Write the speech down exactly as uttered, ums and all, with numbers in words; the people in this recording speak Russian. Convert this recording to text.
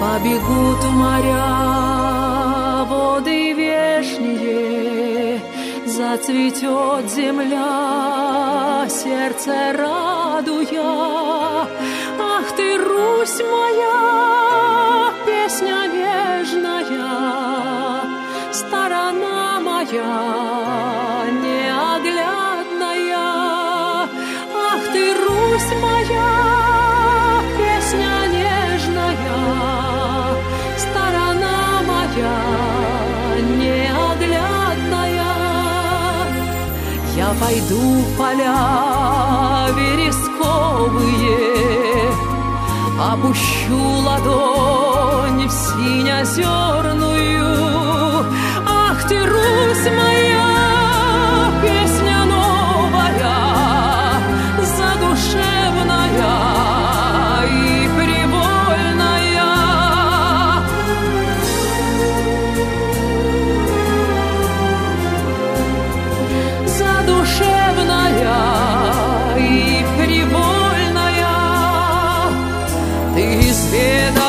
Побегут в моря воды вешние, зацветет земля, сердце радуя. Ах ты, Русь моя, песня нежная, сторона моя неоглядная. Ах ты, Русь моя, песня нежная, сторона моя неоглядная. Я пойду в поля вересковые, опущу ладонь в синеозерную. Ах ты, Русь моя, песня новая, задушевная и привольная. Задушевная и привольная. Ты изведай